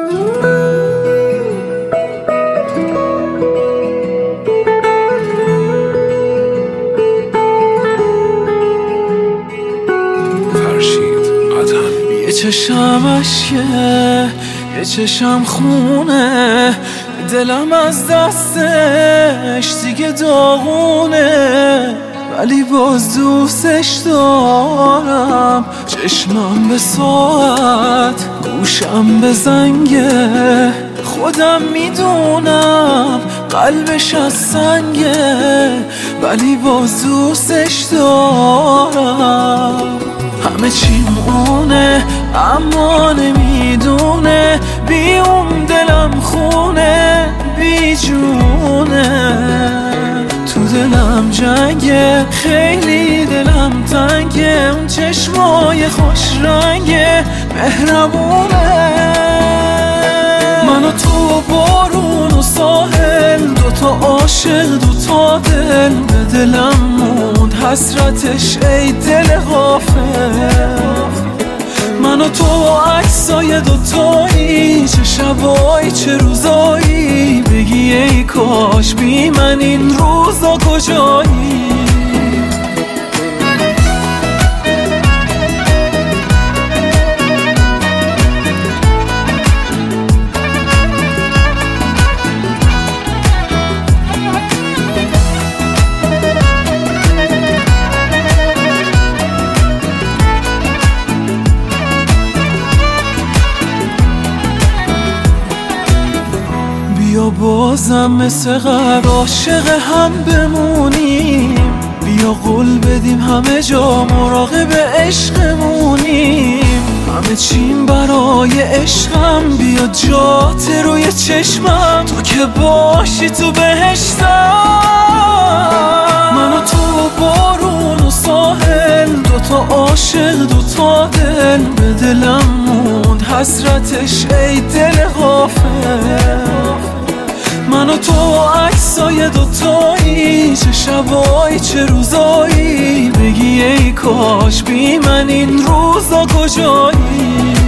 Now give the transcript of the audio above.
یه چشم اشکه، یه چشم خونه، دلم از دستش دیگه داغونه، ولی باز دوستش دارم. چشمم به ساعت، گوشم به زنگه، خودم میدونم قلبش از سنگه، ولی باز دوستش دارم. همه چیم اونه اما نمیدونه، بی اون دلم خونه بی جونه. تو دلم جنگه، خیلی دلم تنگه، اون چشمای خوش رنگه مهربونه. من و تو بارون و ساحل، دوتا عاشق دوتا دل، به دلم موند حسرتش ای دل غافل. من و تو عکسای دوتایی، چه شبایی چه روزایی، بگی ای کاش بی من این روزا کجایی. بیا بازم مثل قبل عاشق هم بمونیم، بیا قول بدیم همه جا مراقب عشقمونیم. همه چیم برای عشقم، بیا جات روی چشمم، تو که باشی تو بهشتم. من و تو بارون و ساحل، دوتا عاشق دوتا دل، به دلم موند حسرتش ای دل غافل. من و تو عکسای دوتایی، چه شبایی چه روزایی، بگی ای کاش بی من این روزا کجایی.